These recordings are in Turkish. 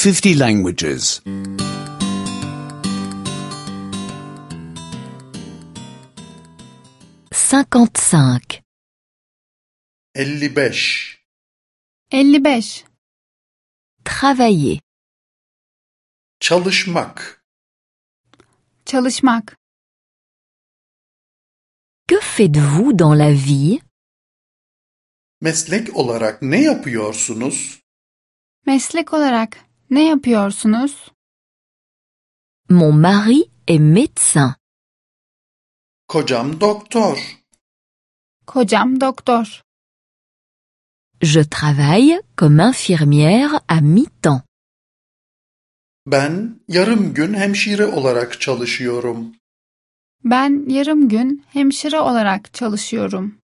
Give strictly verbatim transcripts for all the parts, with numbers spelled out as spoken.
fifty languages. cinquante-cinq, elli beş. elli beş. travailler, Çalışmak. Çalışmak. que faites-vous dans la vie? Meslek olarak ne yapıyorsunuz? Meslek olarak ne yapıyorsunuz? Mon mari est médecin. Kocam doktor. Kocam doktor. Je travaille comme infirmière à mi-temps. Ben yarım gün hemşire olarak çalışıyorum. Ben yarım gün hemşire olarak çalışıyorum.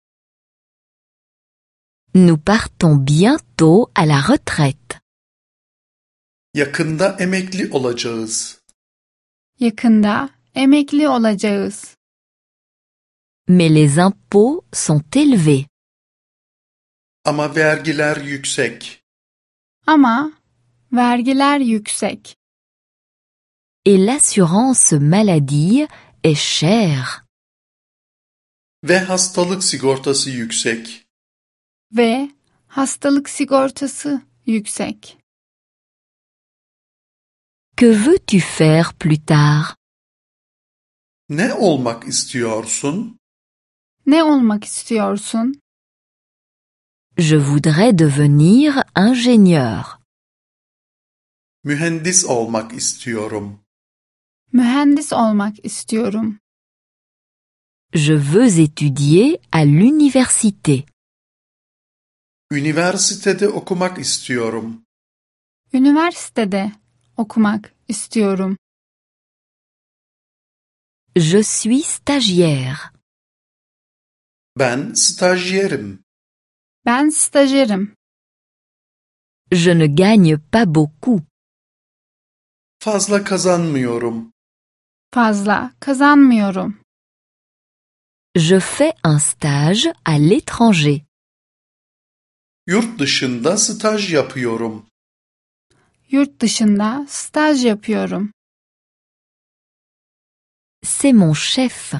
Nous partons bientôt à la retraite. Yakında emekli olacağız. Yakında emekli olacağız. Mais les impôts sont élevés. Ama vergiler yüksek. Ama vergiler yüksek. Et l'assurance maladie est chère. Ve hastalık sigortası yüksek. Ve hastalık sigortası yüksek. Que veux-tu faire plus tard? Ne olmak istiyorsun? Ne olmak istiyorsun? Je voudrais devenir ingénieur. Mühendis olmak istiyorum. Mühendis olmak istiyorum. Je veux étudier à l'université. Üniversitede okumak istiyorum. Üniversitede okumak istiyorum. Je suis stagiaire. Ben stajyerim. Ben stajyerim. Je ne gagne pas beaucoup. Fazla kazanmıyorum. Fazla kazanmıyorum. Je fais un stage à l'étranger. Yurt dışında staj yapıyorum. Yurt dışında staj yapıyorum. C'est mon chef.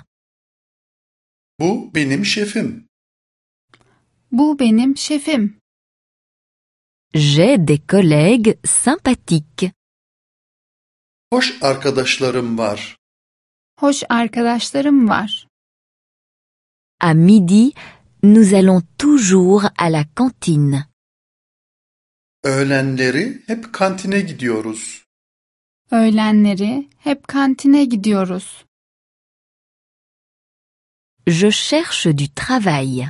Bu benim şefim. Bu benim şefim. J'ai des collègues sympathiques. Hoş arkadaşlarım var. Hoş arkadaşlarım var. À midi, nous allons toujours à la cantine. Öğlenleri hep kantine gidiyoruz. Öğlenleri hep kantine gidiyoruz. Je cherche du travail.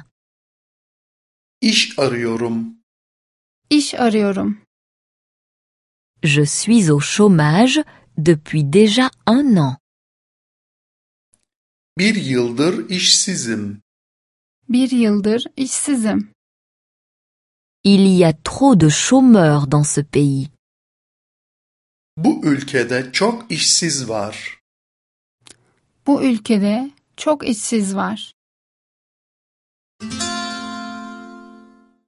İş arıyorum. İş arıyorum. Je suis au chômage depuis déjà un an. Bir yıldır işsizim. Bir yıldır işsizim. Il y a trop de chômeurs dans ce pays. Bu ülkede çok işsiz var. Bu ülkede çok işsiz var.